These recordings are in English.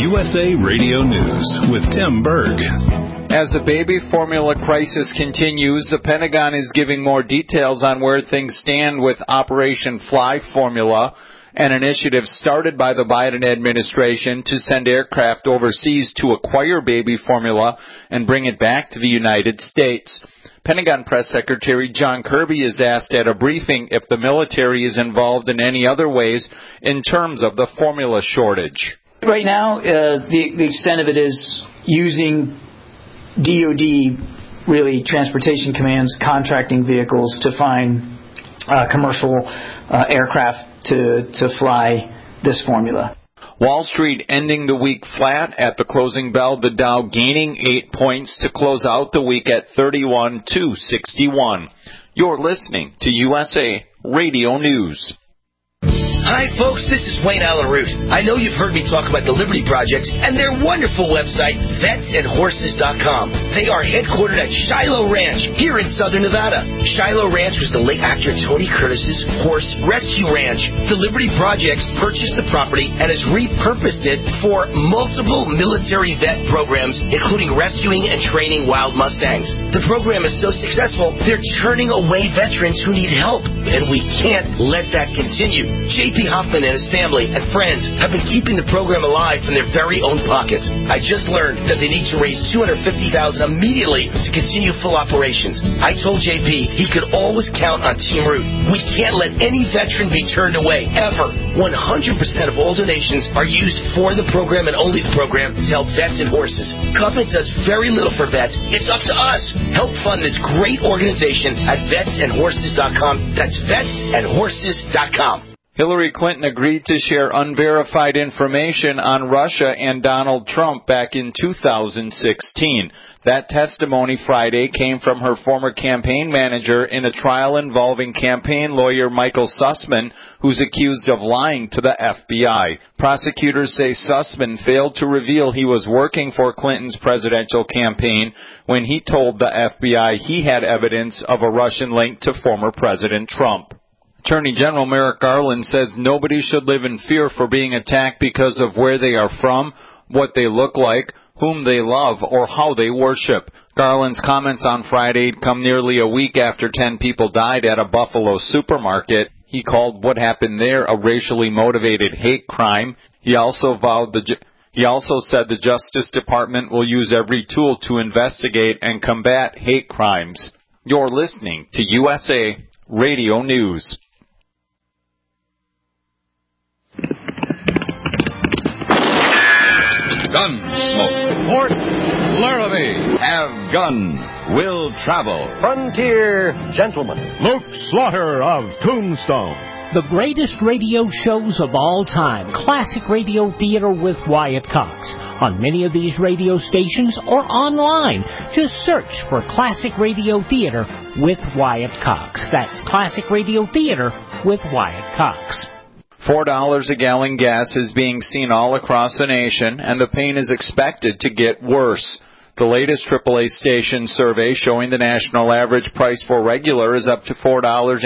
USA Radio News with Tim Berg. As the baby formula crisis continues, the Pentagon is giving more details on where things stand with Operation Fly Formula, an initiative started by the Biden administration to send aircraft overseas to acquire baby formula and bring it back to the United States. Pentagon Press Secretary John Kirby is asked at a briefing if the military is involved in any other ways in terms of the formula shortage. Right now, the extent of it is using DOD, really Transportation Command's contracting vehicles to find commercial aircraft to fly this formula. Wall Street ending the week flat at the closing bell, the Dow gaining 8 points to close out the week at 31,261. You're listening to USA Radio News. Hi, folks. This is Wayne Allen Root. I know you've heard me talk about the Liberty Projects and their wonderful website, vetsandhorses.com. They are headquartered at Shiloh Ranch here in southern Nevada. Shiloh Ranch was the late actor Tony Curtis's horse rescue ranch. The Liberty Projects purchased the property and has repurposed it for multiple military vet programs, including rescuing and training wild Mustangs. The program is so successful, they're turning away veterans who need help, and we can't let that continue. J.P. Hoffman and his family and friends have been keeping the program alive from their very own pockets. I just learned that they need to raise $250,000 immediately to continue full operations. I told JP he could always count on Team Root. We can't let any veteran be turned away, ever. 100% of all donations are used for the program and only the program to help vets and horses. Government does very little for vets. It's up to us. Help fund this great organization at vetsandhorses.com. That's vetsandhorses.com. Hillary Clinton agreed to share unverified information on Russia and Donald Trump back in 2016. That testimony Friday came from her former campaign manager in a trial involving campaign lawyer Michael Sussman, who's accused of lying to the FBI. Prosecutors say Sussman failed to reveal he was working for Clinton's presidential campaign when he told the FBI he had evidence of a Russian link to former President Trump. Attorney General Merrick Garland says nobody should live in fear for being attacked because of where they are from, what they look like, whom they love, or how they worship. Garland's comments on Friday come nearly a week after 10 people died at a Buffalo supermarket. He called what happened there a racially motivated hate crime. He also said the Justice Department will use every tool to investigate and combat hate crimes. You're listening to USA Radio News. Gunsmoke. Port Laramie. Have gun. Will travel. Frontier Gentleman. Luke Slaughter of Tombstone. The greatest radio shows of all time. Classic Radio Theater with Wyatt Cox. On many of these radio stations or online. Just search for Classic Radio Theater with Wyatt Cox. That's Classic Radio Theater with Wyatt Cox. $4 a gallon gas is being seen all across the nation, and the pain is expected to get worse. The latest AAA station survey showing the national average price for regular is up to $4.59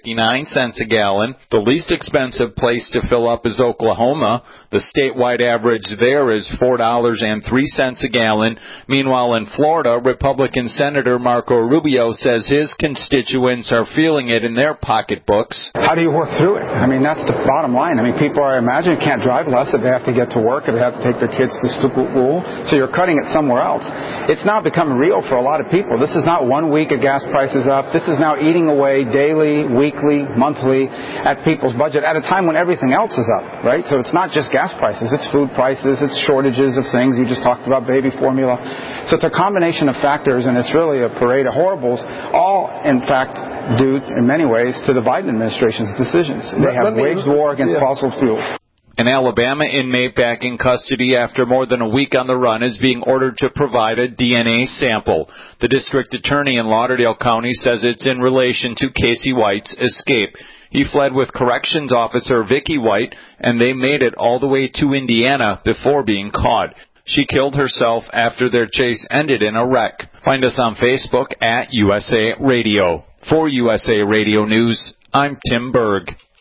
a gallon. The least expensive place to fill up is Oklahoma. The statewide average there is $4.03 a gallon. Meanwhile, in Florida, Republican Senator Marco Rubio says his constituents are feeling it in their pocketbooks. How do you work through it? I mean, that's the bottom line. I mean, people, I imagine, can't drive less if they have to get to work, if they have to take their kids to school, so you're cutting it somewhere else. It's now become real for a lot of people. This is not 1 week of gas prices up. This is now eating away daily, weekly, monthly at people's budget at a time when everything else is up, right? So it's not just gas prices. It's food prices. It's shortages of things. You just talked about baby formula. So it's a combination of factors, and it's really a parade of horribles, all, in fact, due in many ways to the Biden administration's decisions. They have waged war against fossil fuels. An Alabama inmate back in custody after more than a week on the run is being ordered to provide a DNA sample. The district attorney in Lauderdale County says it's in relation to Casey White's escape. He fled with corrections officer Vicky White, and they made it all the way to Indiana before being caught. She killed herself after their chase ended in a wreck. Find us on Facebook at USA Radio. For USA Radio News, I'm Tim Berg.